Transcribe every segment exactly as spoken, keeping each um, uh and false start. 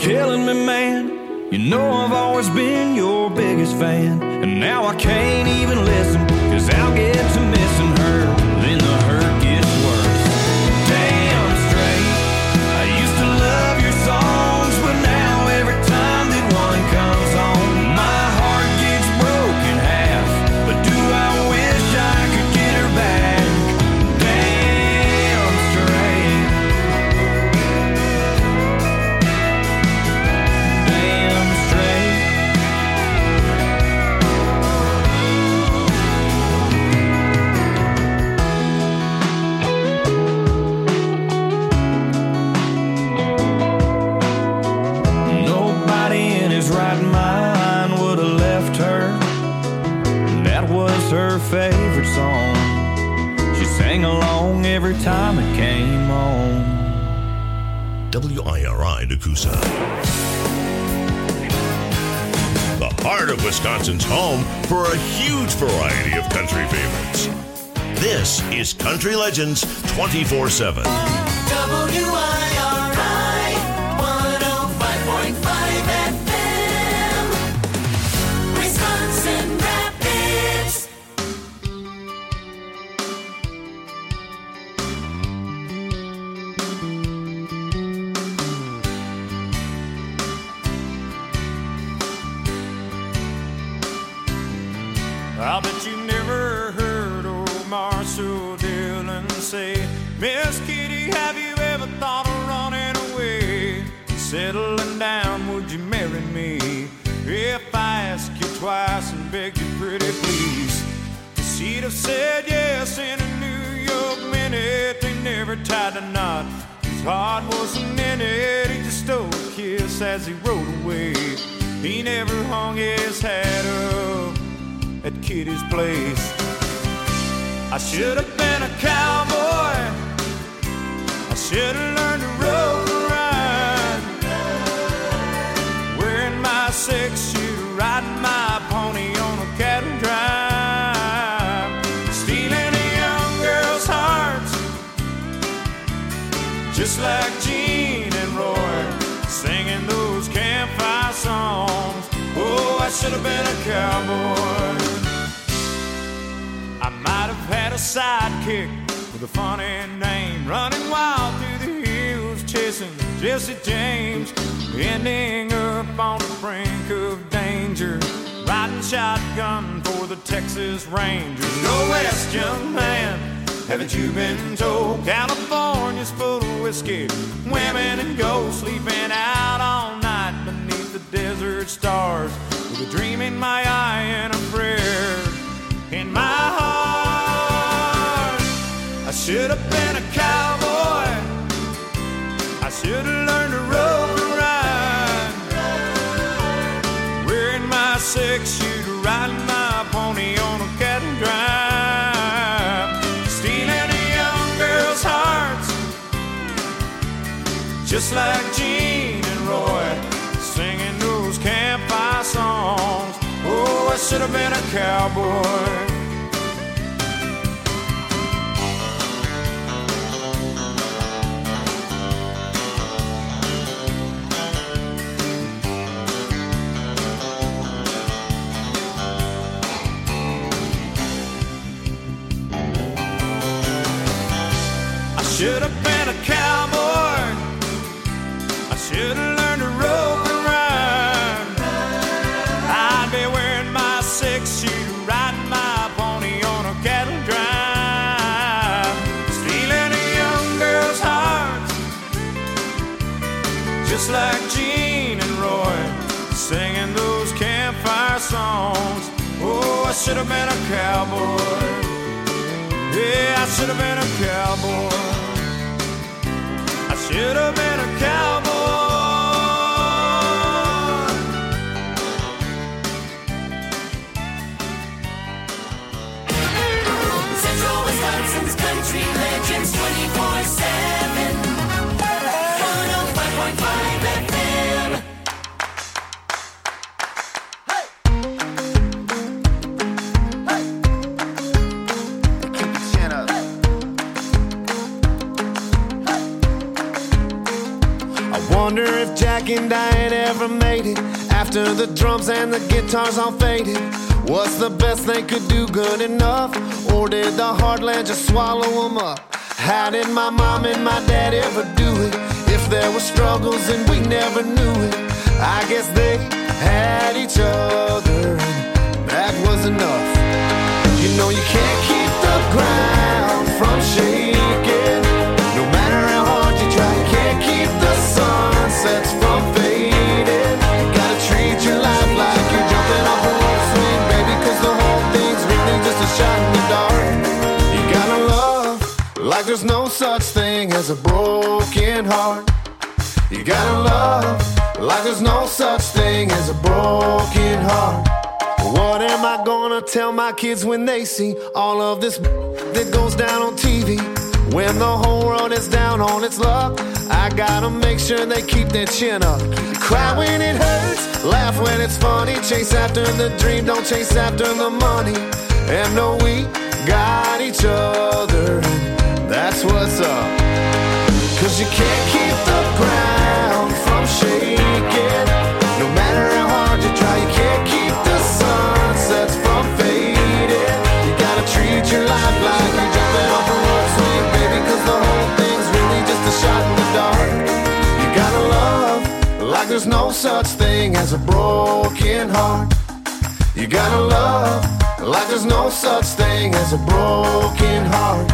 killing me, man. You know I've always been your biggest fan, and now I can't even listen, cause I'll get to missing her, then the hurt gets worse. Damn straight, I used to love your songs, but now every time that one comes on, my heart gets broken half. But do I wish I could get her back? Damn straight. Damn straight. Nobody in his right mind would have left her. That was her favorite song. She sang along every time it came on. W I R I Nakusa. The heart of Wisconsin's home for a huge variety of country favorites. This is Country Legends twenty-four seven. W I R I one oh five point five F M, Wisconsin Rapids. I bet you never heard old Marshall Dillon say, Miss Kitty, have you ever thought of running away? Settling down, would you marry me? If I ask you twice and beg you pretty please. She'd have said yes in a New York minute. They never tied a knot, his heart wasn't in it. He just stole a kiss as he rode away. He never hung his hat up at Kitty's place. I should have been a cowboy, I should have learned to rope and ride, wearing my six shooter, riding my pony on a cattle drive, stealing a young girl's hearts, just like Gene and Roy, singing those campfire songs. Oh, I should have been a cowboy. I might have had a sidekick with a funny name, running wild through the hills, chasing Jesse James, ending up on the brink of danger, riding shotgun for the Texas Rangers. Go west, young man, haven't you been told? California's full of whiskey, women and gold, sleeping out all night beneath the desert stars, with a dream in my eye and a prayer in my heart. I should have been a cowboy, I should have learned to rope and ride, wearing my six shooter, riding my pony on a cattle drive, stealing a young girl's hearts, just like Gene and Roy, singing those campfire songs. Oh, I should have been a cowboy. I should have been a cowboy, I should have learned to rope and ride, I'd be wearing my six shooter, riding my pony on a cattle drive, stealing a young girl's hearts, just like Gene and Roy, singing those campfire songs. Oh, I should have been a cowboy. Yeah, I should have been a cowboy. I should have been a cowboy. Central Wisconsin's Country Legends twenty-four seven, one oh five point five F M. Keep your chin up. Wonder if Jack and Diane ever made it after the drums and the guitars all faded. What's the best they could do good enough? Or did the heartland just swallow them up? How did my mom and my dad ever do it? If there were struggles and we never knew it, I guess they had each other, and that was enough. You know you can't keep the ground from shaking. No matter how hard you try, you can't keep the sunsets from fading. You gotta treat your life like you're jumping off a rope swing, baby, cause the whole thing's really just a shot in the dark. You gotta love like there's no such thing as a broken heart. You gotta love like there's no such thing as a broken heart. What am I gonna tell my kids when they see all of this that goes down on T V? When the whole world is down on its luck, I gotta make sure they keep their chin up. Cry when it hurts, laugh when it's funny. Chase after the dream, don't chase after the money. And know we got each other, and that's what's up. Cause you can't keep the ground from shaking. No matter how hard you try, you can't keep the sunsets from fading. You gotta treat your life like you're jumping off a rope swing, baby, cause the whole thing's really just a shot in the dark. You gotta love like there's no such thing as a broken heart. You gotta love like there's no such thing as a broken heart.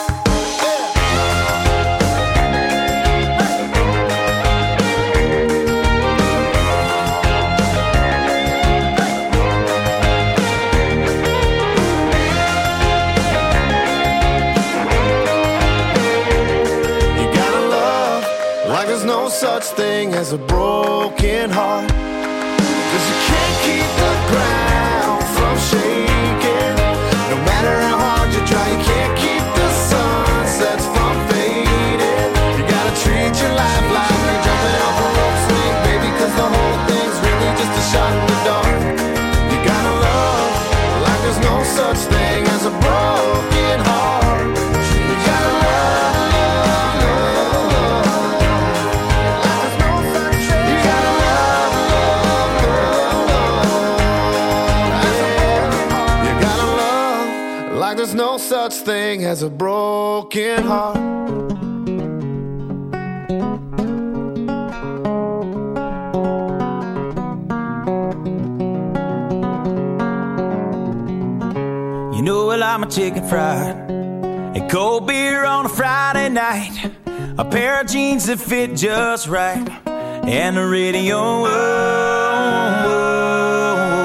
Such thing as a broken heart. Cause you can't keep the ground from shaking. No matter how hard you try, you can't keep the sunsets from fading. You gotta treat your life like you're jumping off a rope swing, baby, cause the whole thing's really just a shot in the dark. You gotta love like there's no such thing as a broken heart. You gotta love. There's no such thing as a broken heart. You know I like my chicken fried, a cold beer on a Friday night, a pair of jeans that fit just right, and the radio. Oh, oh, oh.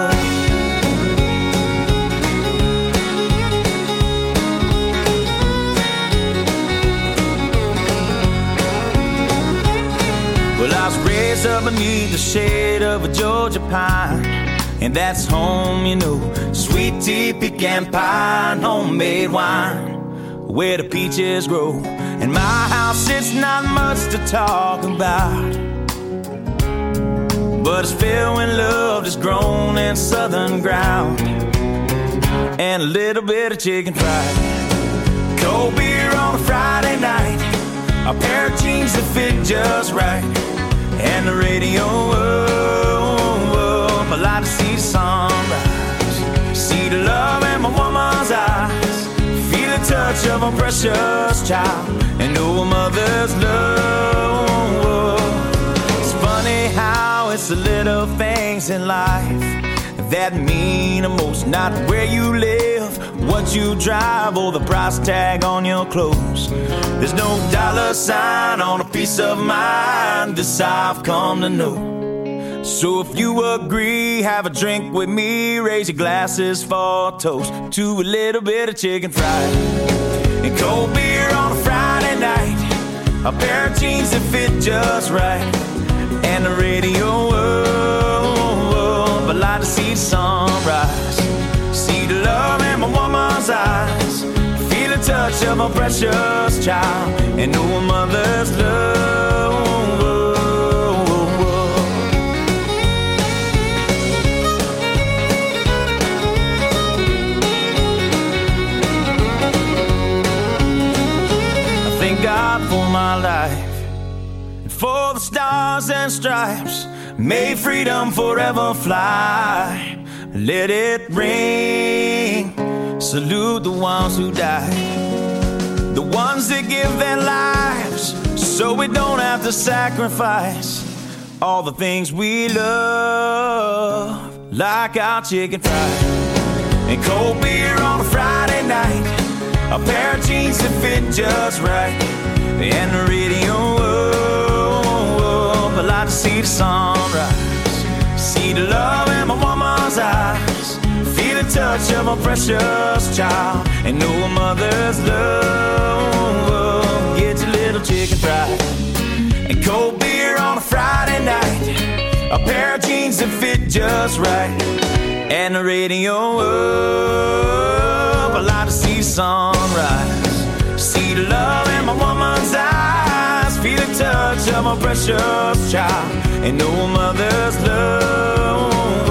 Well, I was raised up beneath the shade of a Georgia pine, and that's home, you know. Sweet tea, pecan pie, and homemade wine, where the peaches grow. In my house, it's not much to talk about, but it's filled when love is grown in southern ground, and a little bit of chicken fried, cold beer on a Friday night, a pair of jeans that fit just right, and the radio up. I like to see the sunrise, see the love in my woman's eyes, feel the touch of a precious child, and know a mother's love. It's funny how it's the little things in life that mean the most. Not where you live, what you drive, or the price tag on your clothes. There's no dollar sign on a peace of mind, this I've come to know. So if you agree, have a drink with me, raise your glasses for a toast to a little bit of chicken fried, and cold beer on a Friday night, a pair of jeans that fit just right, and the radio up. I like to see the sunrise, see the love in my woman's eyes, feel the touch of a precious child, and know a mother's love. I thank God for my life, and for the stars and stripes. May freedom forever fly. Let it ring. Salute the ones who died, the ones that give their lives so we don't have to sacrifice all the things we love, like our chicken fried and cold beer on a Friday night, a pair of jeans that fit just right, and the radio up. I like to see the sunrise, see the love in my woman's eyes, feel the touch of a precious child, and know a mother's love. Get your little chicken fried and cold beer on a Friday night, a pair of jeans that fit just right, and the radio up. I like to see the sunrise, see the love in my woman's eyes, feel the touch of a precious child, and know a mother's love.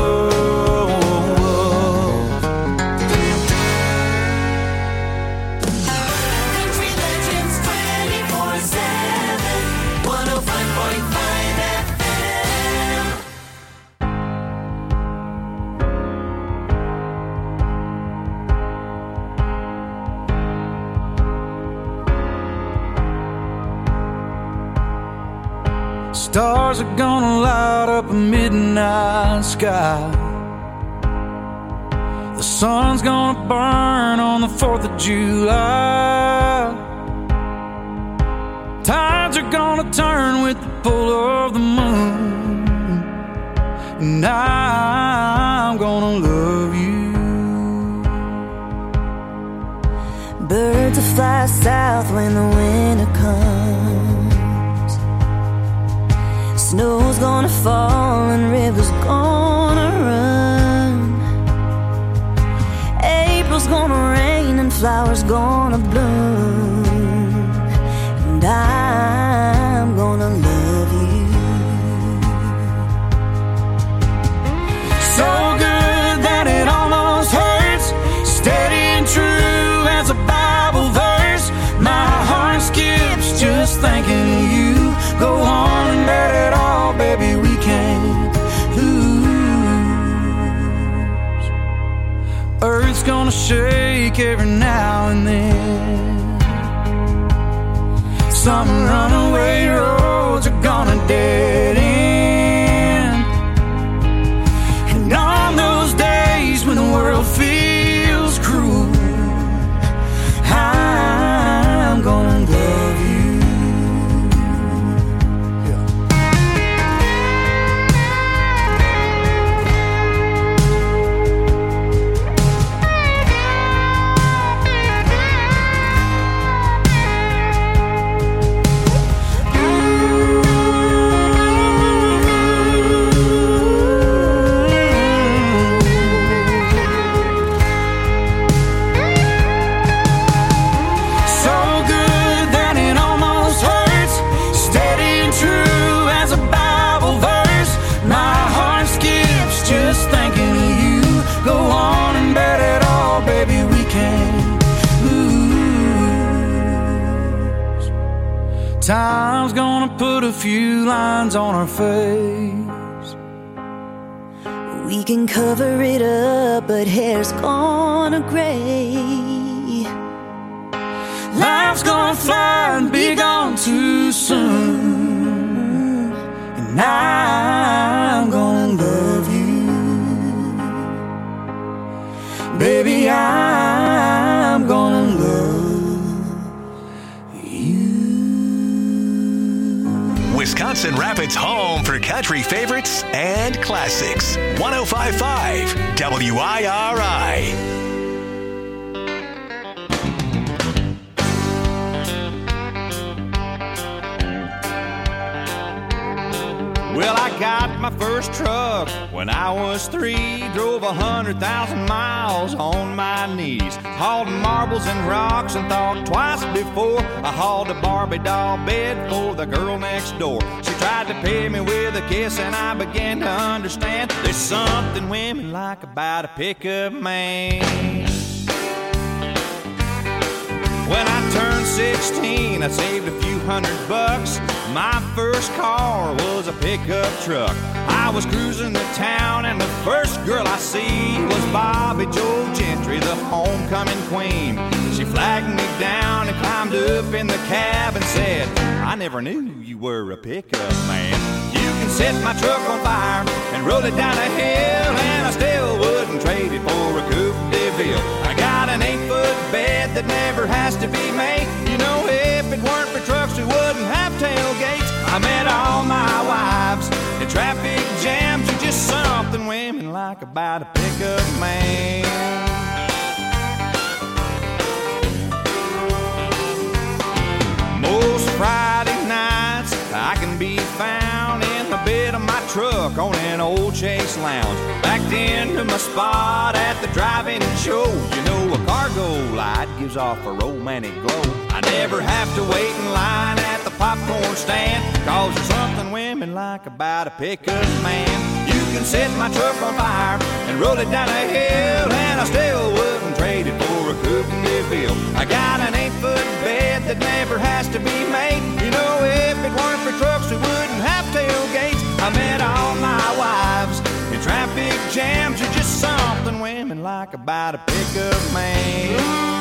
Stars are gonna light up a midnight sky. The sun's gonna burn on the fourth of July. Tides are gonna turn with the pull of the moon, and I'm gonna love you. Birds will fly south when the winter comes. Snow's gonna fall and rivers gonna run. April's gonna rain and flowers gonna bloom, and I'm gonna love you. So good that it almost hurts, steady and true as a Bible verse. My heart skips just thinking of you. Go on and let it all, baby, we can't lose. Earth's gonna shake every now and then. Some runaway roads are gonna dead end. And on those days when the world feels cruel, I'm gonna love you. Time's gonna put a few lines on our face. We can cover it up, but hair's gonna gray. Life's gonna fly and be gone too soon, and I'm gonna love you. Baby, I'm gonna love Wisconsin Rapids' home for country favorites and classics. one oh five point five W I R I. Well, I got my first truck when I was three. Drove a hundred thousand miles on my knees. Hauled marbles and rocks and thought twice before I hauled a Barbie doll bed for the girl next door. She tried to pay me with a kiss and I began to understand there's something women like about a pickup man. When I turned sixteen, I saved a few hundred bucks. My first car was a pickup truck. I was cruising the town and the first girl I see was Bobby Joe Gentry, the homecoming queen. She flagged me down and climbed up in the cab and said, I never knew you were a pickup man. You can set my truck on fire and roll it down a hill, and I still wouldn't trade it for a Coupe de Ville. I got an eight-foot bed that never has to be made. You know, if it weren't for trucks, we wouldn't have tailgates. I met all my wives in traffic jams. You're just something women like about a pickup man. Most Friday nights I can be found in the bed of my truck on an old Chase Lounge, backed into my spot at the drive-in show. You know, a cargo light gives off a romantic glow. I never have to wait in line at the popcorn stand, cause there's something women like about a pickup man. You can set my truck on fire and roll it down a hill, and I still wouldn't trade it for a Coupe de Ville. I got an eight-foot bed that never has to be made. You know, if it weren't for trucks, we wouldn't have tailgates. I met all my wives in traffic jams. You're just something women like about a pickup man.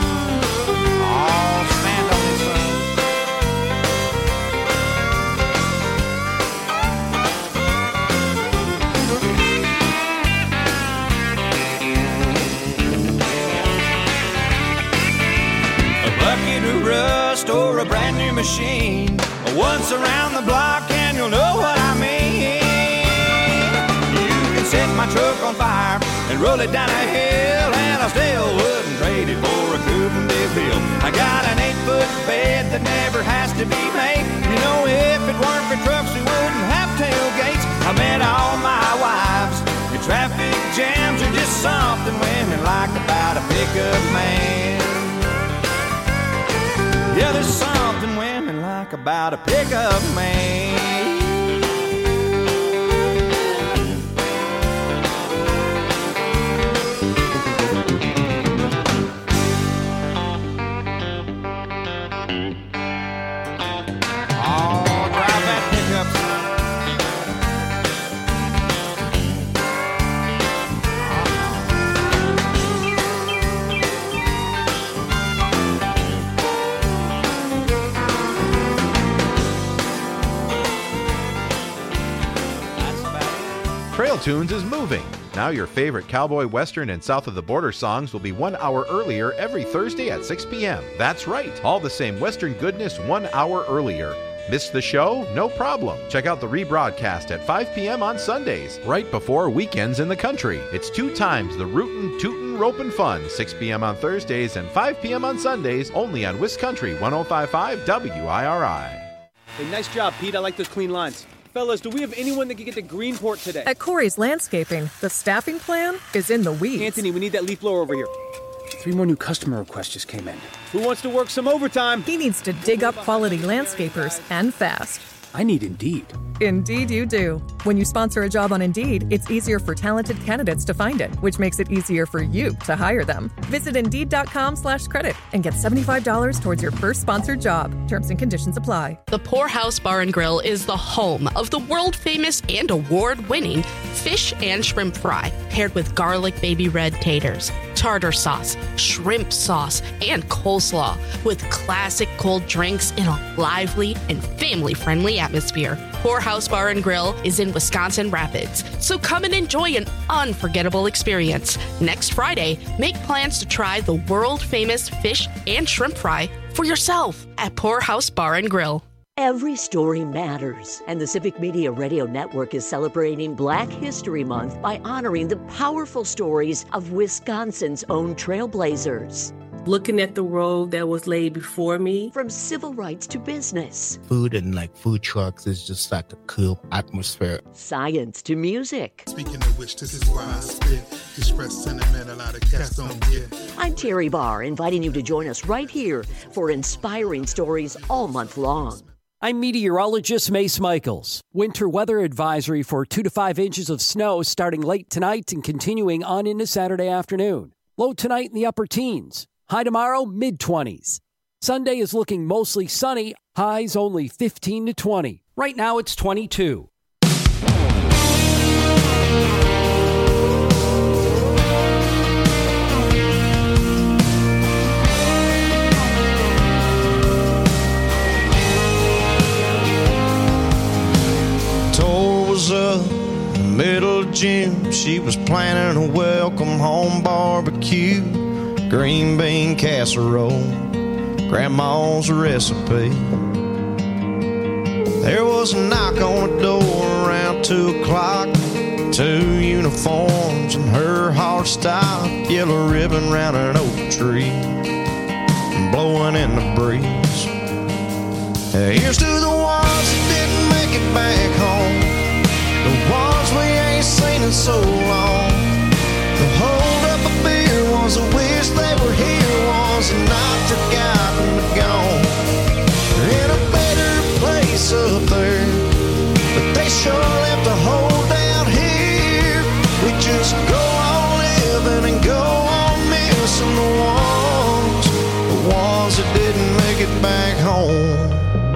Oh, stand on this one. Bucket of rust or a brand new machine, once around the block and you'll know what I mean. You can set my truck on fire and roll it down a hill, and I still wouldn't trade it for a Coupe de Ville. I got an eight-foot bed that never has to be made. You know, if it weren't for trucks, we wouldn't have tailgates. I met all my wives in traffic jams. Are just something women like about a pickup man. Yeah, there's something women like about a pickup man. Oh, drive that pickup, son. Trail Tunes is moving. Now your favorite cowboy, western, and south of the border songs will be one hour earlier every Thursday at six p.m. That's right, all the same western goodness one hour earlier. Missed the show? No problem. Check out the rebroadcast at five p.m. on Sundays, right before Weekends in the Country. It's two times the rootin', tootin', ropin' fun, six p.m. on Thursdays and five p.m. on Sundays, only on Wiscountry one oh five point five W I R I. Hey, nice job, Pete. I like those clean lines. Fellas, do we have anyone that can get to Greenport today? At Corey's Landscaping, the staffing plan is in the weeds. Anthony, we need that leaf blower over here. Three more new customer requests just came in. Who wants to work some overtime? He needs to dig up quality landscapers, and fast. I need Indeed. Indeed you do. When you sponsor a job on Indeed, it's easier for talented candidates to find it, which makes it easier for you to hire them. Visit Indeed.com slash credit and get seventy-five dollars towards your first sponsored job. Terms and conditions apply. The Poorhouse Bar and Grill is the home of the world-famous and award-winning fish and shrimp fry, paired with garlic baby red taters, tartar sauce, shrimp sauce, and coleslaw, with classic cold drinks in a lively and family-friendly atmosphere. Poorhouse Bar and Grill is in Wisconsin Rapids, so come and enjoy an unforgettable experience. Next Friday, make plans to try the world-famous fish and shrimp fry for yourself at Poorhouse Bar and Grill. Every story matters, and the Civic Media Radio Network is celebrating Black History Month by honoring the powerful stories of Wisconsin's own trailblazers. Looking at the road that was laid before me. From civil rights to business. Food and like food trucks is just like a cool atmosphere. Science to music. Speaking of which, this is why I spit. Express sentiment a lot of cats don't get. I'm Terry Barr, inviting you to join us right here for inspiring stories all month long. I'm meteorologist Mace Michaels. Winter weather advisory for two to five inches of snow starting late tonight and continuing on into Saturday afternoon. Low tonight in the upper teens. High tomorrow, mid-twenties. Sunday is looking mostly sunny, highs only fifteen to twenty. Right now it's twenty-two. Tour was up in the middle of June. She was planning a welcome home barbecue, green bean casserole, grandma's recipe. There was a knock on the door around two o'clock. Two uniforms and her heart stopped. Yellow ribbon round an oak tree, blowing in the breeze. Here's to the ones that didn't make it back home, the ones we ain't seen in so long. The hold up a beer ones that wish they were here, ones that not forgotten but gone. They're in a better place up there, but they sure left a hole down here. We just go on living and go on missing the ones, the ones that didn't make it back home.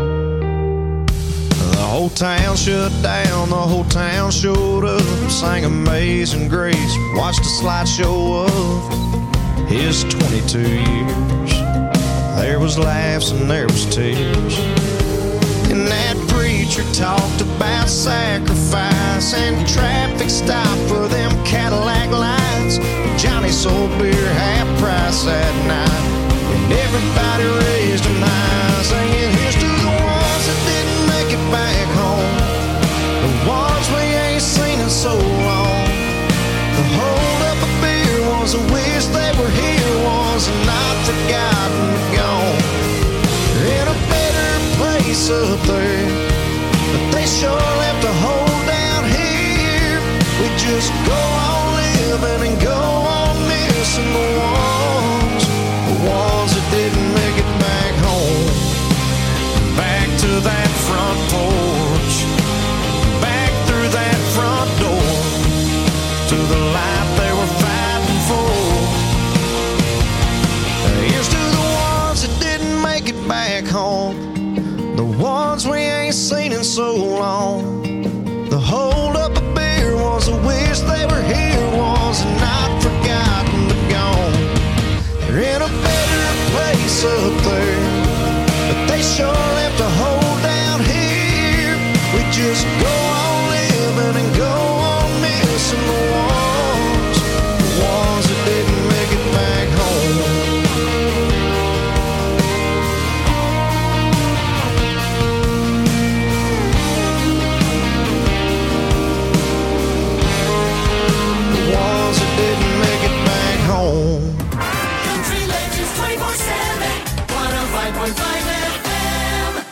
The whole town shut down, the whole town showed up, sang Amazing Grace, watched a slideshow of his twenty-two years. There was laughs and there was tears, and that preacher talked about sacrifice and traffic stop for them Cadillac lights. Johnny sold beer half price that night, and everybody raised them high, singing here's to the ones that didn't make it back home, the ones we ain't seen in so long. The hold up a beer ones that wish they were here, ones that not forgotten but gone. They're in a better place up there, but they sure left a hole down here. We just go on living and go on missing the ones, the ones that didn't make it back home. Back to that front porch, back through that front door, to the life they were fighting for. Here's to the ones that didn't make it back home, the ones we ain't seen in so long. The hold up a beer ones that wish they were here, ones that not forgotten but gone. They're in a better place up there, but they sure left a hole down here. We just go on living and go on missing the ones, the ones that didn't make it back home. The ones that didn't make it back home. Country Legends twenty-four seven, one oh five point five F M.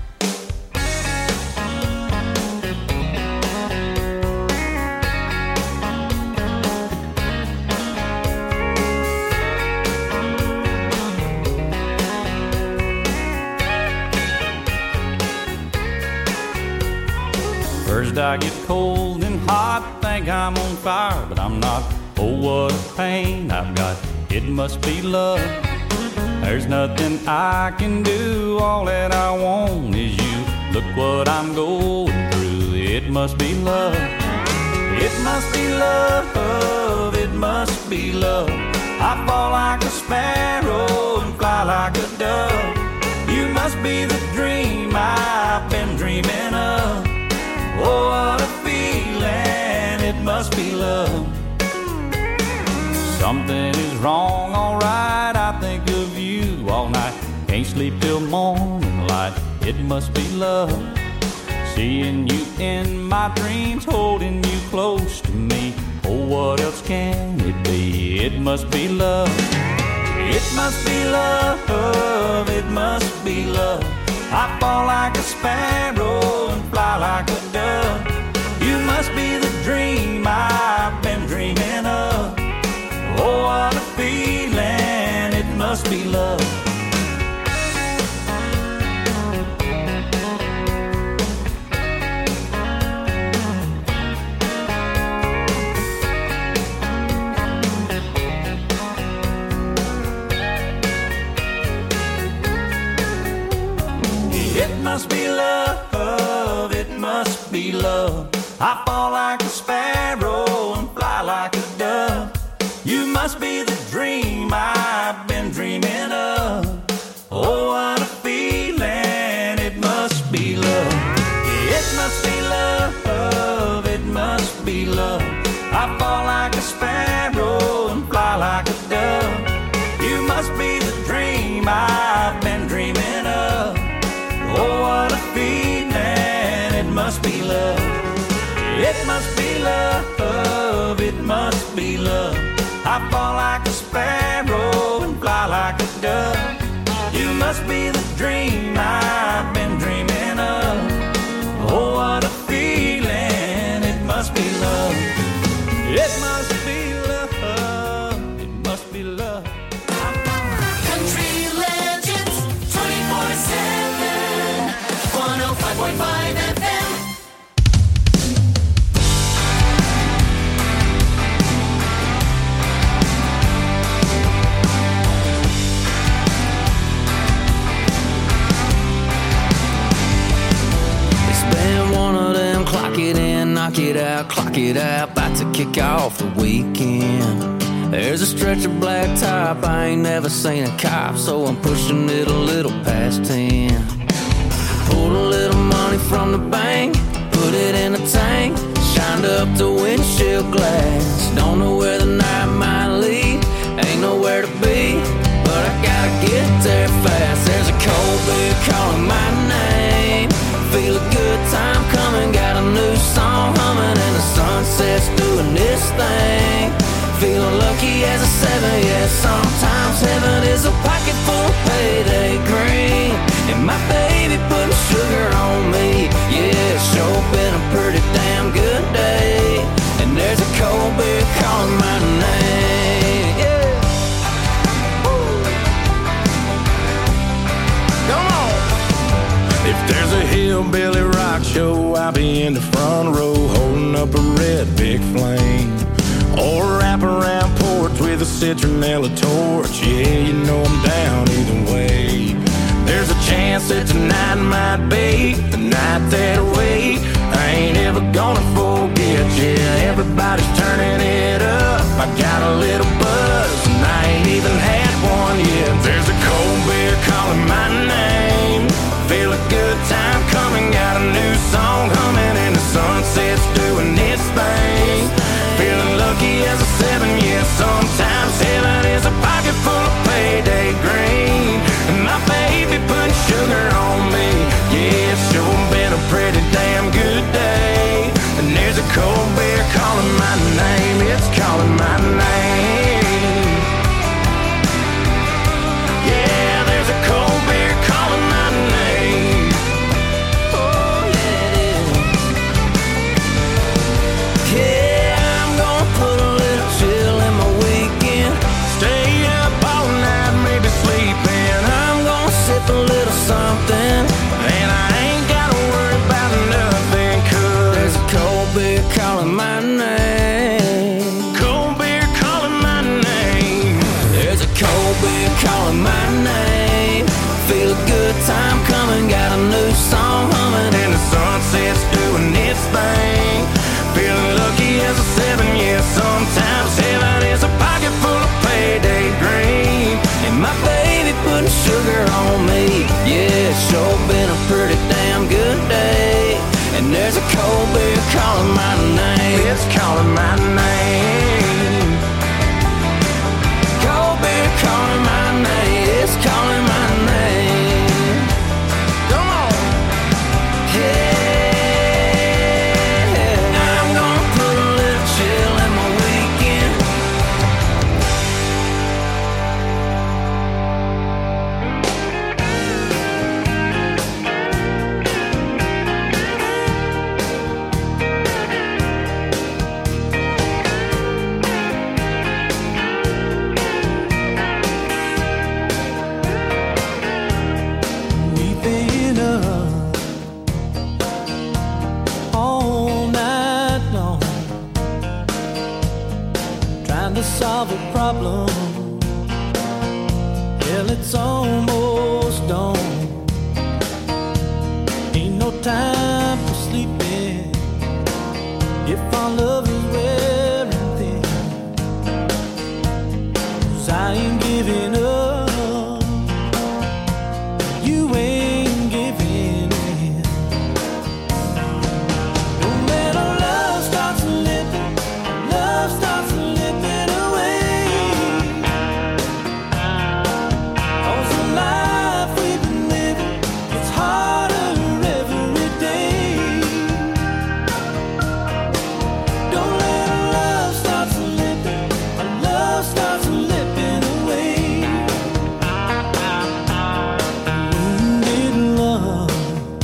First I get cold and hot, think I'm on fire, but I'm not. Oh, what a pain I've got, it must be love. There's nothing I can do, all that I want is you. Look what I'm going through, it must be love. It must be love, it must be love. I fall like a sparrow and fly like a dove. You must be the dream I've been dreaming of. Oh, what a feeling, it must be love. Something is wrong, alright, I think of you all night. Can't sleep till morning light, it must be love. Seeing you in my dreams, holding you close to me. Oh, what else can it be? It must be love. It must be love, it must be love. I fall like a sparrow and fly like a dove. You must be the dream I've been dreaming of. Oh, what a feeling, it must be love. love. I fall like a sparrow and fly like a dove. You must be the dream I've been dreaming of. Oh, what a feeling, it must be love. It must be love, it must be love. I fall like a sparrow and fly like a dove. You must be the dream I've been dreaming of. Oh, what a feeling, it must be love. It must be love, it must be love. I fall like a sparrow and fly like a dove. You must be the dream I've been dreaming of. Oh, what a feeling, it must be love. It must be love, it must be love. Country Legends twenty-four seven, one oh five point five F M. Clock it in, knock it out, clock it out, about to kick off the weekend. There's a stretch of black top, I ain't never seen a cop, so I'm pushing it a little past ten. Pulled a little money from the bank, put it in a tank, shined up the windshield glass. Don't know where the night might lead, ain't nowhere to be, but I gotta get there fast. There's a cold beer calling my name, feel a good time coming, got a new song humming, and the sunset's doing this thing. Feeling lucky as a seven, yeah, sometimes heaven is a pocket full of payday green. And my baby putting sugar on me, yeah, it's sure been a pretty damn good day. And there's a cold beer calling my name, yeah. Woo. Come on. If there's a hillbilly rock show, I'll be in the front row holding up a red big flame. Or wrap around porch with a citronella torch. Yeah, you know I'm down either way. There's a chance that tonight might be the night that I wait. I ain't ever gonna forget. Yeah, everybody's turning it up. I got a little buzz and I ain't even had one yet. There's a cold beer calling my name. Feel a good time coming, got a new song humming, and the sunset's doing its thing. Feeling lucky as a seven, yeah, sometimes heaven is a pocket full of payday green. And my baby putting sugar on me, yeah, it's sure been a pretty damn good day. And there's a cold beer calling my name, it's calling my name. Yeah, there's a cold beer calling my name. Oh, yeah, it is. Yeah. Put a little chill in my weekend. Stay up all night, maybe sleeping. I'm gonna sip a little something, and I ain't gotta worry about nothing, 'cause there's a cold beer calling my name. Cold beer calling my name. There's a cold beer calling my name. Feel a good time coming, got a new song humming, and the sunset's doing its thing. Feeling lucky as a seven, yeah, sometimes heaven is a pocket full of payday green. And my baby putting sugar on me, yeah, it's sure been a pretty damn good day. And there's a cold beer calling my name, it's calling my name. Cold beer calling my name, it's calling my name. Come on, yeah. Solve a problem. Hell, it's almost dawn. Ain't no time for sleeping. if our love is wearing thin, 'cause I ain't giving up, you ain't giving in. Don't let our love start slipping, love starts slipping away, 'cause the life we've been living, it's harder every day. Don't let our love start slipping, our love starts slipping away. Wounded love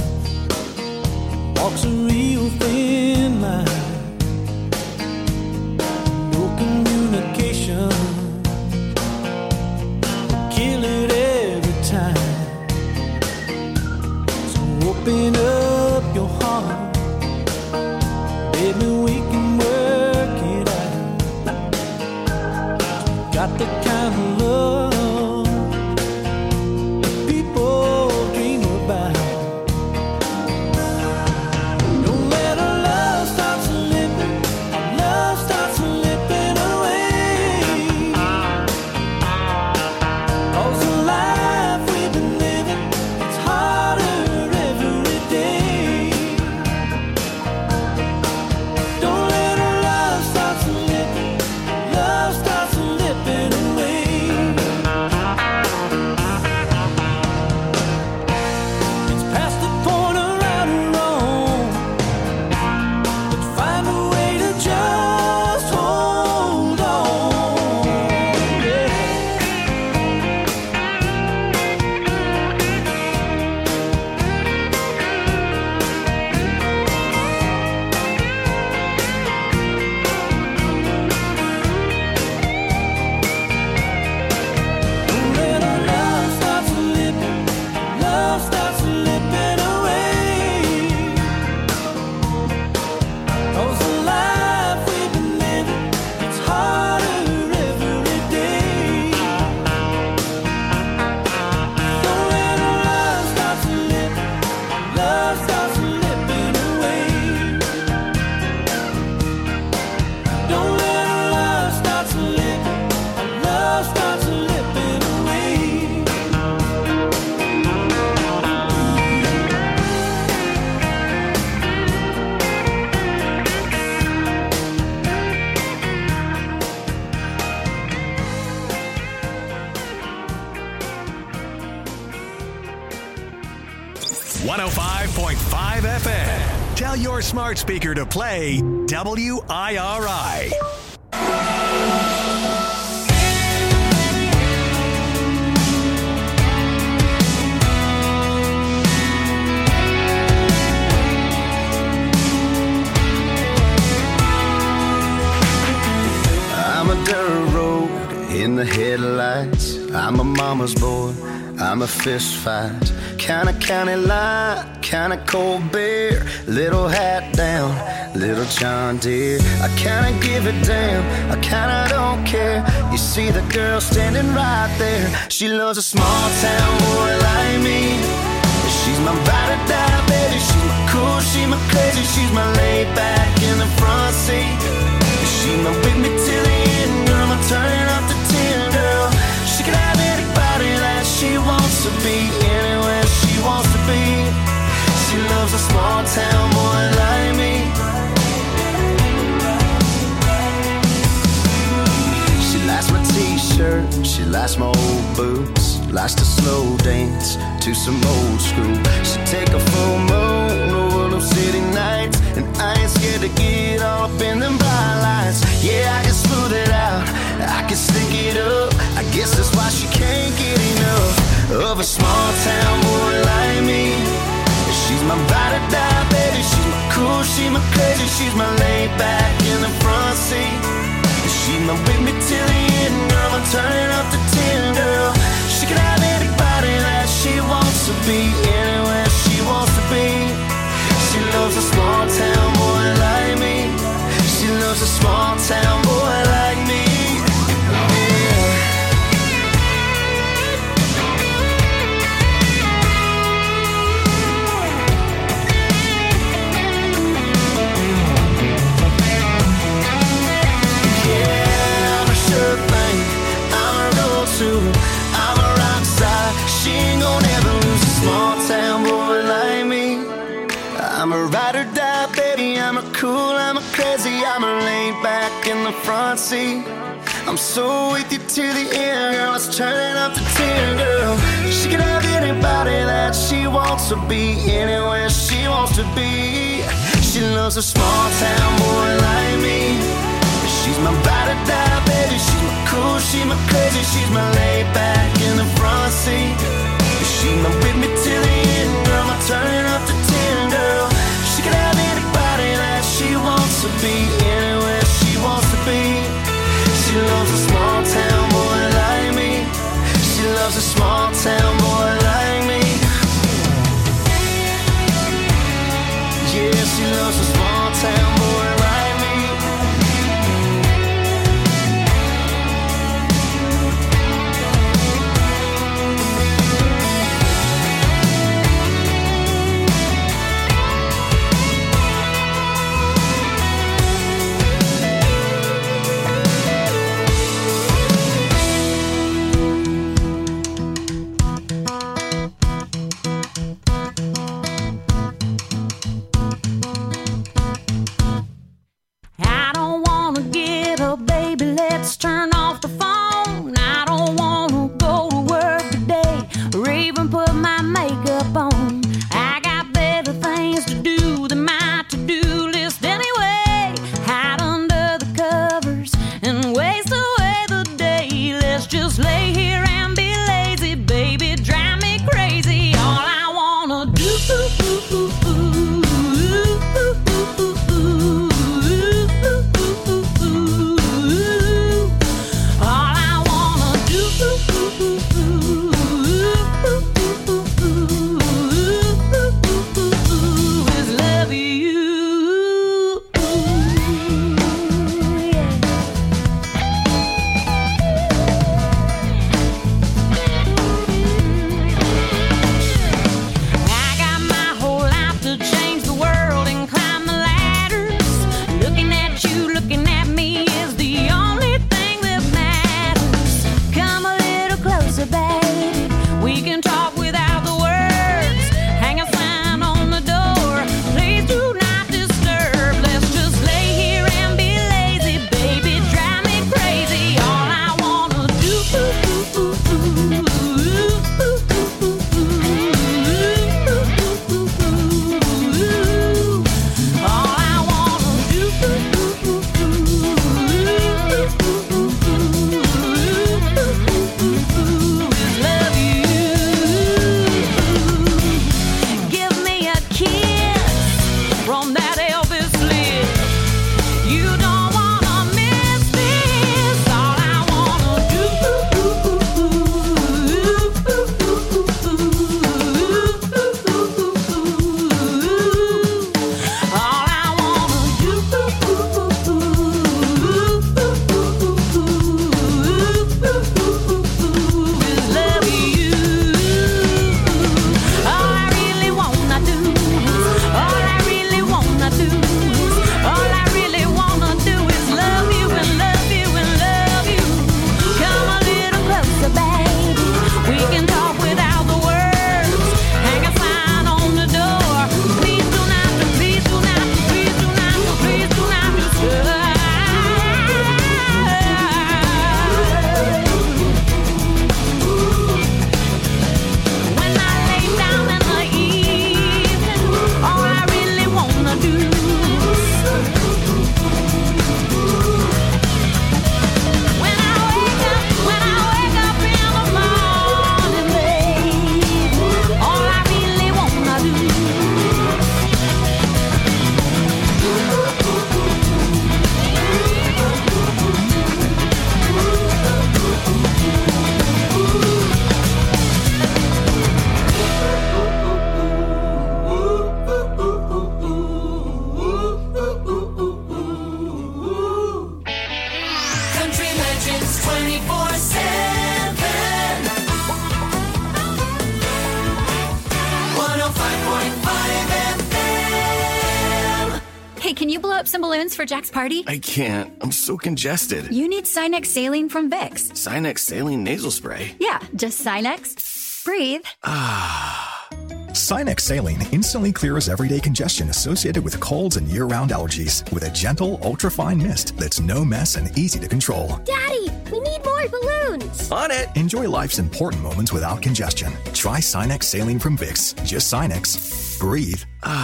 walks a real thin line. No communication, kill it every time. So open up your heart, baby, we can work it out. Got the kind of love people dream about. Don't let our love start slipping, our love starts slipping away, 'cause the life we've been living, it's harder every day. Don't let our love start slipping, love starts slipping away. It's past the point of right or wrong, but find a way to just hold on. Yeah. Don't let our love start slipping, love starts slipping away, 'cause the life we've been living, it's harder every day. Don't let our love start slipping, love starts slipping away. Don't let our love start slipping, love starts slipping away. one oh five point five F M. Tell your smart speaker to play W I R I. I'm a dirt road in the headlights. I'm a mama's boy, I'm a fist fight. Kinda county line, kinda cold beer. Little hat down, little John Deere. I kinda give a damn, I kinda don't care. You see the girl standing right there. She loves a small town boy like me. She's my ride or die, baby. She's my cool, she's my crazy. She's my laid back in the front seat. She's my with me till the end, girl. I'm turning up the ten, girl. She can have anybody that she wants to be, anywhere she wants to be. She loves a small town boy like me. She likes my t-shirt, she likes my old boots, likes to slow dance to some old school. She take a full moon over them city nights, and I ain't scared to get all up in them bright lights. Yeah, I can smooth it out, I can stick it up. I guess that's why she can't get enough of a small town boy like me. She's my ride or die, baby. She's my cool, she's my crazy. She's my laid back in the front seat. She's my with me till the end, girl. I'm turning up the ten, girl. She can have anybody that she wants to be, anywhere she wants to be. She loves a small town boy like me. She loves a small town boy like me. Yeah. die, baby. I'm a cool, I'm a crazy, I'm a laid back in the front seat. I'm so with you to the end, girl. Let's turn it up to ten, girl. She can have anybody that she wants to be, anywhere she wants to be. She loves a small town boy like me. She's my ride or die, baby. She's my cool, she's my crazy, she's my laid back in the front seat. She's my with me to the end, girl. I'm turning up to ten, girl. She can have anybody that she wants to be, anywhere she wants to be. She loves a small town boy like me. She loves a small town boy like me. Yeah, she loves a small town boy like me. Turn off the phone. I don't want to go to work today or even put my makeup on. I got better things to do than my to-do list anyway. Hide under the covers and waste away the day. Let's just lay here and be lazy, baby. Drive me crazy. All I want to do Can you blow up some balloons for Jack's party? I can't. I'm so congested. You need Sinex Saline from Vicks. Sinex Saline Nasal Spray? Yeah, just Sinex. Breathe. Ah. Sinex Saline instantly clears everyday congestion associated with colds and year-round allergies with a gentle, ultra-fine mist that's no mess and easy to control. Daddy, we need more balloons. On it! Enjoy life's important moments without congestion. Try Sinex Saline from Vicks. Just Sinex. Breathe.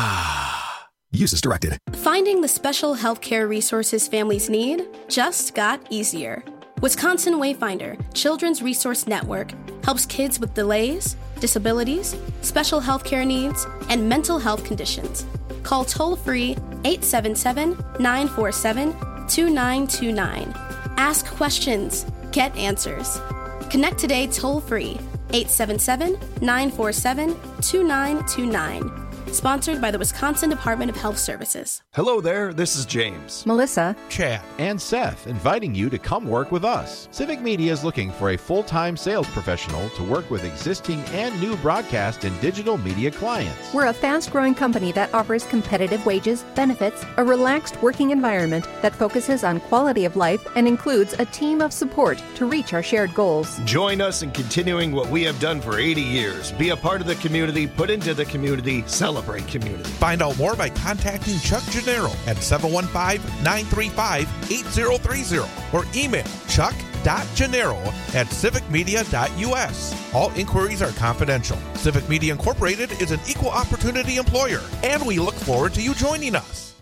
Ah. Use as directed. Finding the special healthcare resources families need just got easier. Wisconsin Wayfinder, Children's Resource Network, helps kids with delays, disabilities, special healthcare needs, and mental health conditions. Call toll-free eight seven seven, nine four seven, two nine two nine. Ask questions. Get answers. Connect today toll-free eight seven seven, nine four seven, two nine two nine. Sponsored by the Wisconsin Department of Health Services. Hello there, this is James, Melissa, Chad, and Seth, inviting you to come work with us. Civic Media is looking for a full-time sales professional to work with existing and new broadcast and digital media clients. We're a fast-growing company that offers competitive wages, benefits, a relaxed working environment that focuses on quality of life and includes a team of support to reach our shared goals. Join us in continuing what we have done for eighty years. Be a part of the community, put into the community, celebrate community. Find out more by contacting Chuck Gennaro at seven one five, nine three five, eight zero three zero or email chuck dot gennaro at civic media dot u s. All inquiries are confidential. Civic Media Incorporated is an equal opportunity employer, and we look forward to you joining us.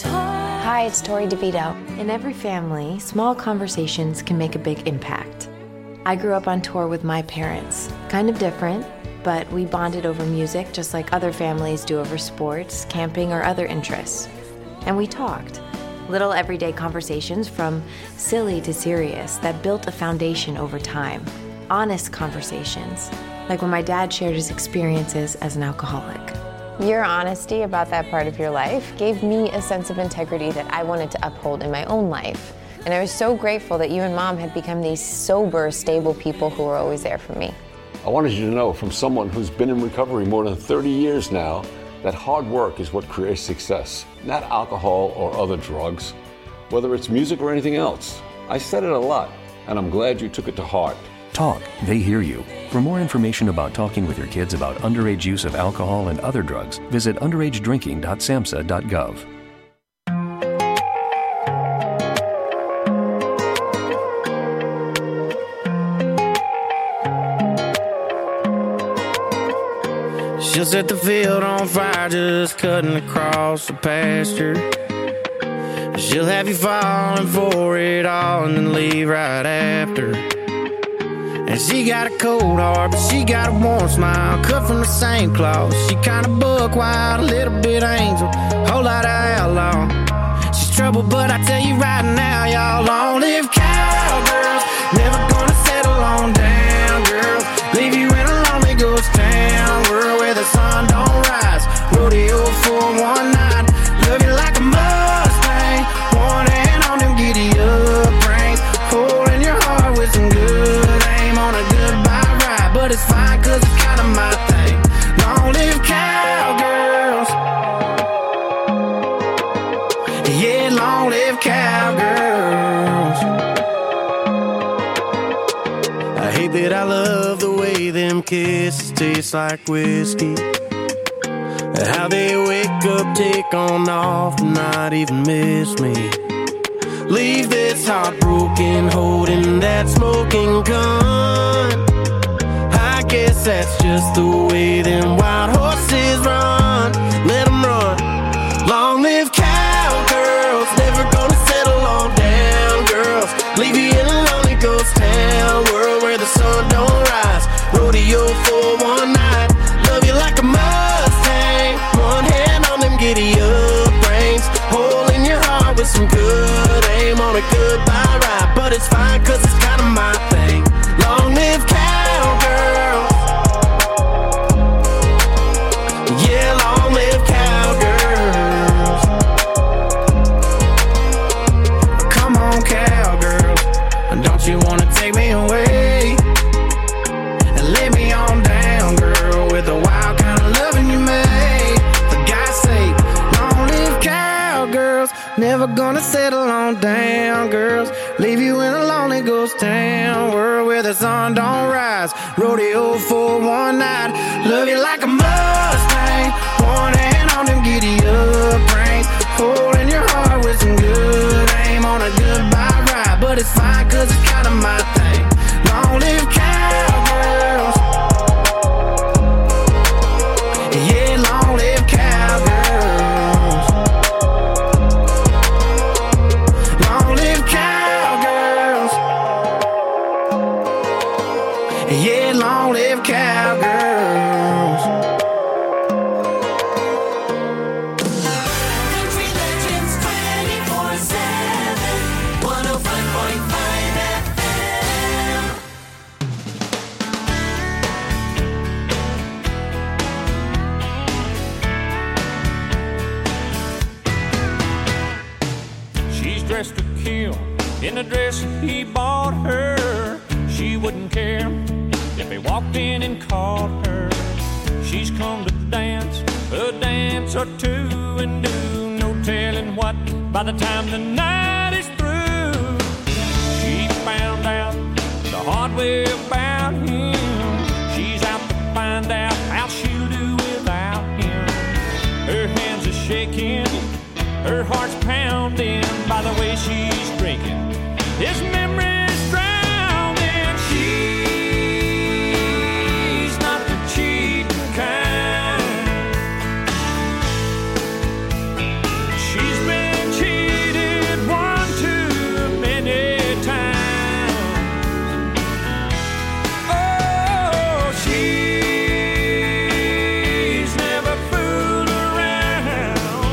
Hi, it's Tori DeVito. In every family, small conversations can make a big impact. I grew up on tour with my parents. Kind of different, but we bonded over music just like other families do over sports, camping, or other interests. And we talked. Little everyday conversations from silly to serious that built a foundation over time. Honest conversations, like when my dad shared his experiences as an alcoholic. Your honesty about that part of your life gave me a sense of integrity that I wanted to uphold in my own life. And I was so grateful that you and Mom had become these sober, stable people who were always there for me. I wanted you to know from someone who's been in recovery more than thirty years now that hard work is what creates success, not alcohol or other drugs, whether it's music or anything else. I said it a lot, and I'm glad you took it to heart. Talk, they hear you. For more information about talking with your kids about underage use of alcohol and other drugs, visit underage drinking dot samhsa dot gov. She'll set the field on fire just cutting across the pasture. She'll have you falling for it all and then leave right after. And she got a cold heart, but she got a warm smile, cut from the same cloth. She kinda buck wild, a little bit angel, whole lot of outlaw. She's trouble, but I tell you right now, y'all, long live cowgirls. Never gonna settle on down, girls. Leave you in a lonely ghost town, world where the sun don't rise. Rodeo for one night, love you like a Mustang. One hand on them giddy up reins, holding your heart with some good aim on a goodbye ride. But it's fine, cause it's kinda my thing. Long live cowgirls. Yeah, long live cowgirls. I hate that I love the way them kisses taste like whiskey. How they wake up, take on off, and not even miss me. Leave this heart broken, holding that smoking gun. I guess that's just the way them wild horses run. Let them run. Long live cowgirls, never gonna settle on down, girls. Leave you in a lonely ghost town, world where the sun don't rise. Rodeo for one night, love you like a Mustang. One hand on them giddy up reins, hole in your heart with some good aim on a goodbye ride. But it's fine, cause it's kinda my thing. Long live cowgirls. Yeah, Never gonna settle on down, girls. Leave you in a lonely ghost town world where the sun don't rise. Rodeo for one night. Love you like a Mustang. One hand on them giddy up reins. Holding your heart with some good aim on a goodbye ride. But it's fine cause it's kind of my thing. Long live cowgirls. Yeah, long live cowgirls. Long live cowgirls. Yeah, long live cowgirls. Country Legends twenty-four seven, one oh five point five F M. She's dressed to kill in a dress he bought her. She wouldn't care if he walked in and caught her. She's come to dance a dance or two and do no telling what by the time the night is through. She found out the hard way about him. She's out to find out how she'll do without him. Her hands are shaking, her heart's pounding by the way she's drinking. His memory's drowning. She's not the cheating kind. She's been cheated one too many times. Oh, she's never fooled around.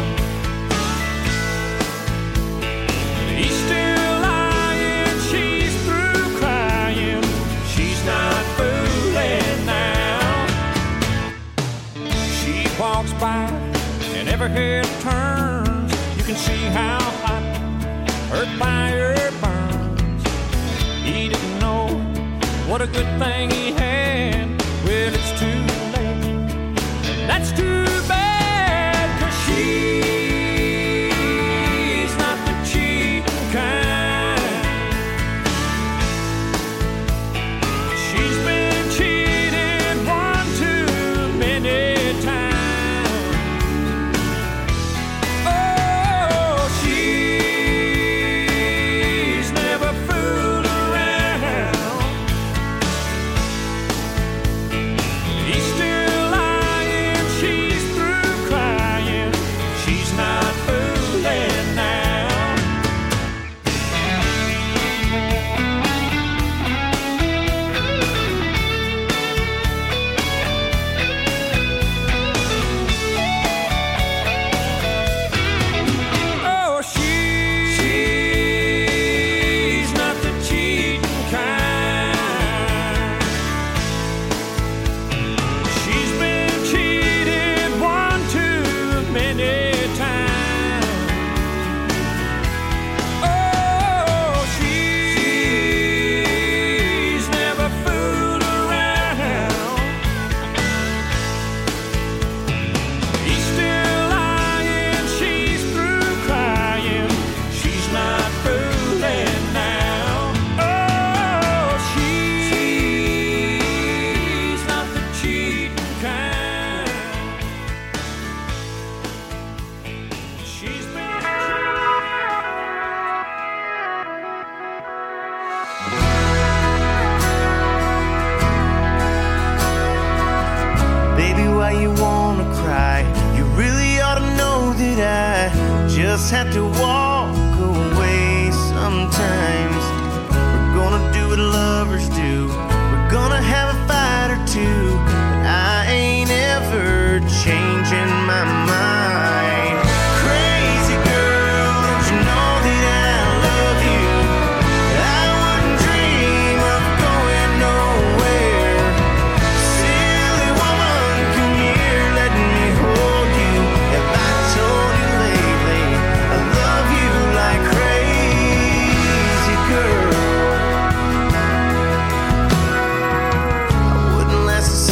He's still lying, she's through crying. She's not fooling now. She walks by and every head turns. You can see how hot her fire burns. He didn't know what a good thing he had. Well, it's too late. And that's too bad, 'cause she's not the cheating kind. She's been cheated one too many times. Oh, she's never fooled around. He's still lying, she's through crying. She's not fooling now. Oh, she's not the cheating kind. She's been cheated one too many times. Oh, she's never fooled around. He's still lying, she's through crying. She's not fooling now. Oh, she's not the cheating kind. She's been Baby, why you wanna cry? You really ought to know that I just have to walk away sometimes. We're gonna do what lovers do. We're gonna have a fight or two. But I ain't ever changing my mind. Crazy girl, don't you know that I love you? I wouldn't dream of going nowhere. Silly woman, come here, let me hold you. Have I told you lately I love you like crazy girl? I wouldn't last a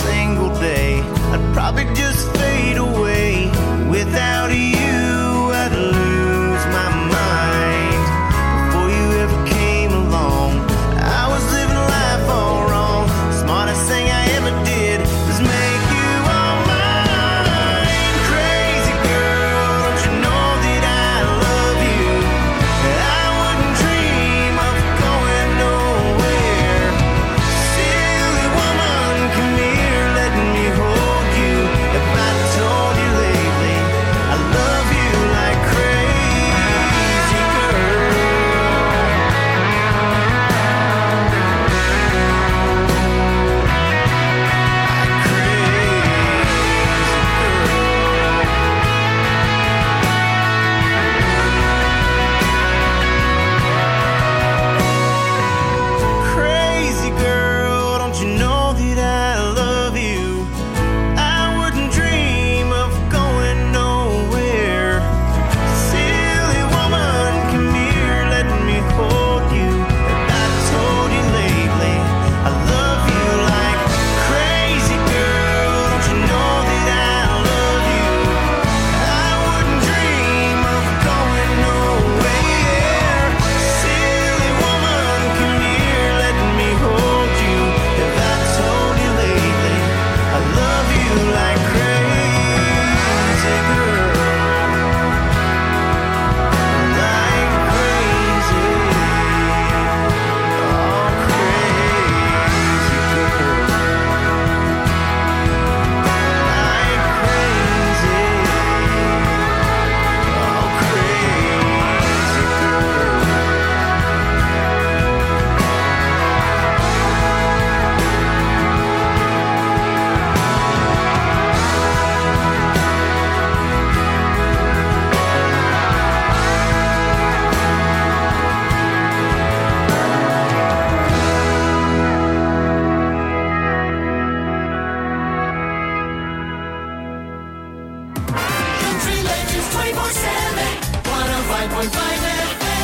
point five F M.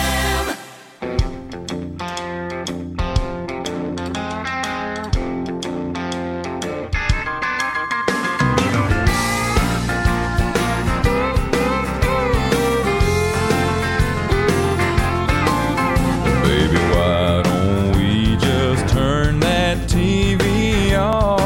Baby, why don't we just turn that T V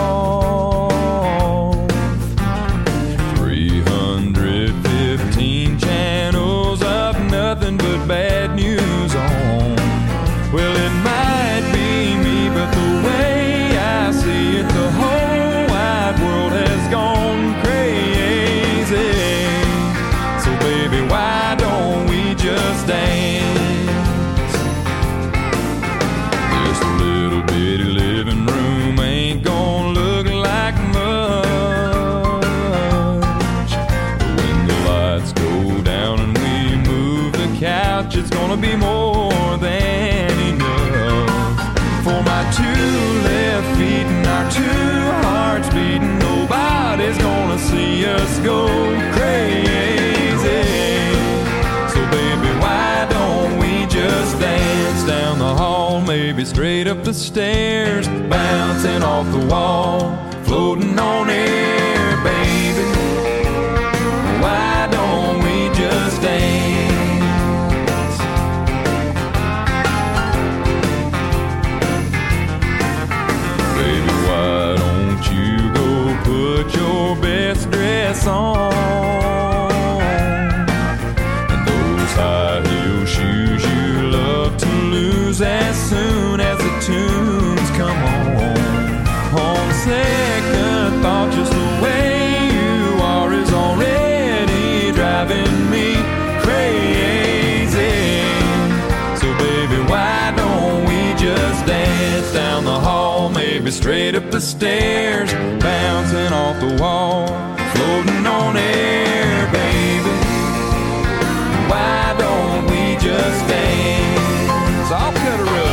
off? three hundred fifteen channels of nothing but bad news on. Well, it might be me, but the way I see it, the whole wide world has gone crazy. So baby, why don't we just dance? This little bitty living room ain't gonna look like much. When the lights go down and we move the couch, it's gonna be more than enough. For my two left feet and our two hearts beating, nobody's gonna see us go crazy. So baby, why don't we just dance down the hall, maybe straight up the stairs, bouncing off the wall, floating on air, baby. Why don't we just dance? Baby, why don't you go put your best dress on? And those high heel shoes you love to lose as soon as the tunes come on. On second thought, just the way you are is already driving me crazy. So baby, why don't we just dance down the hall, maybe straight up the stairs, bouncing off the wall, floating on air, baby. Why don't we just dance? I'll cut a rug.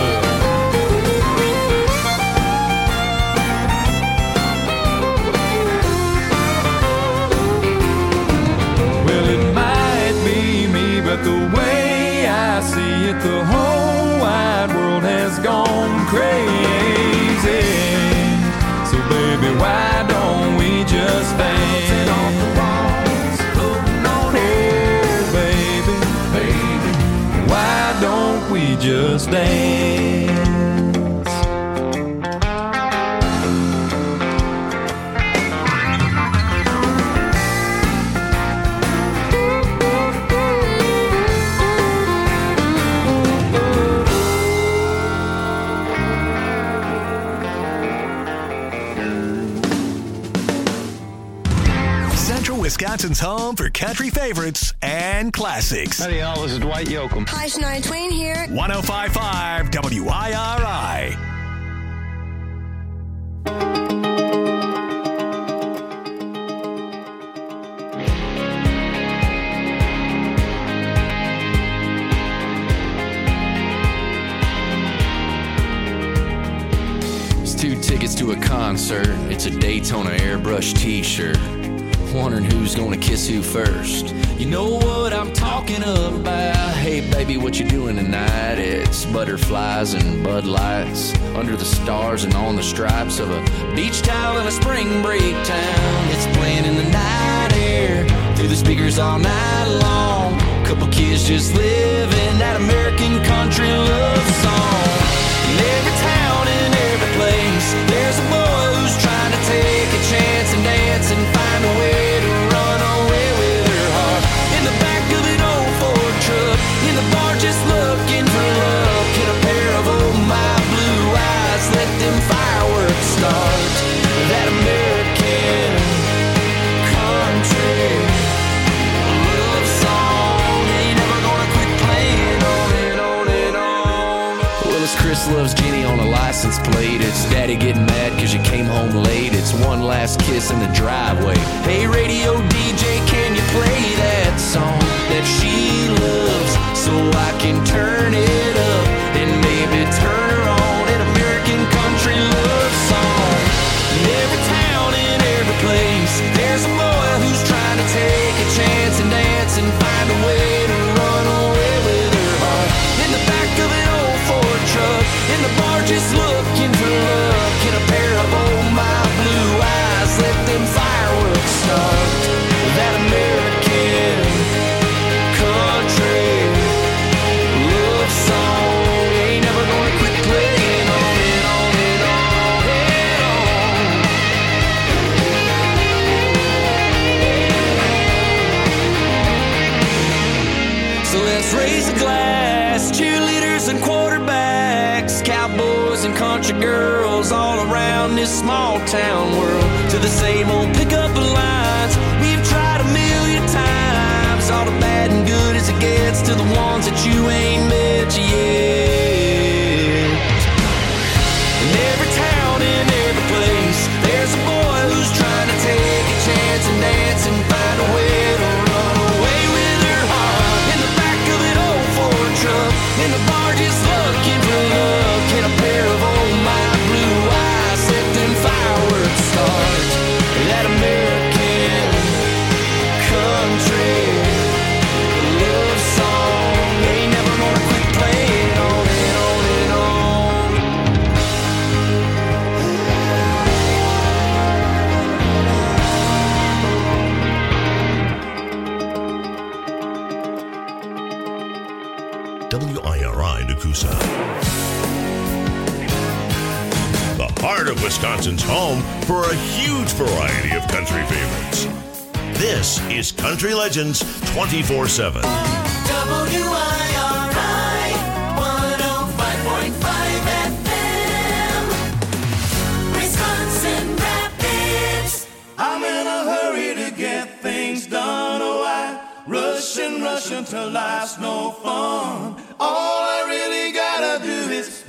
Well, it might be me, but the way I see it, the whole wide world has gone crazy. So baby, why don't we just dance? Oh, baby, baby, why don't we just dance? Central Wisconsin's home for country favorites and classics. Howdy, y'all. This is Dwight Yoakam. Hi, Shania Twain here. one oh five point five W I R I. It's two tickets to a concert. It's a Daytona airbrush t-shirt. Wondering who's gonna kiss who first. You know what I'm talking about. Hey baby, what you doing tonight? It's butterflies and Bud Lights under the stars and on the stripes of a beach towel in a spring break town. It's playing in the night air through the speakers all night long. Couple kids just living that American country love song. In every town, in every place, there's a boy who's trying to take a chance and dance and find a way to run away with her heart. In the back of an old Ford truck, in the bar just looking for love. Get a pair of old my blue eyes, let them fireworks start. That American country love song ain't never gonna quit playing on and on and on. Well, it's Chris loves Jenny on a license plate. It's Daddy getting mad cause you came home late. It's one last kiss in the driveway. Hey radio D J, can you play that song that she loves so I can turn it up and maybe turn her on? An American country love song. In every town, in every place, there's a boy who's trying to take a chance and dance and find a way to run away So let's raise a glass, cheerleaders and quarterbacks, cowboys and country girls all around this small town world. To the same old pickup lines we've tried a million times, all the bad and good as it gets to the ones that you ain't met yet. In every town, in every place, there's a boy who's trying to take a chance and dance and find a way to run away with her heart. In the back of an old Ford truck, in the bar just looking for luck, in a pair of old my blue eyes, set them fireworks start. That American country love song ain't never gonna quit playing on and on and on. W I R I Nakusa. The heart of Wisconsin's home for a huge variety of country favorites. This is Country Legends twenty-four seven. W I R I one oh five point five F M, Wisconsin Rapids. I'm in a hurry to get things done. Oh, I rush and rush until life's no fun.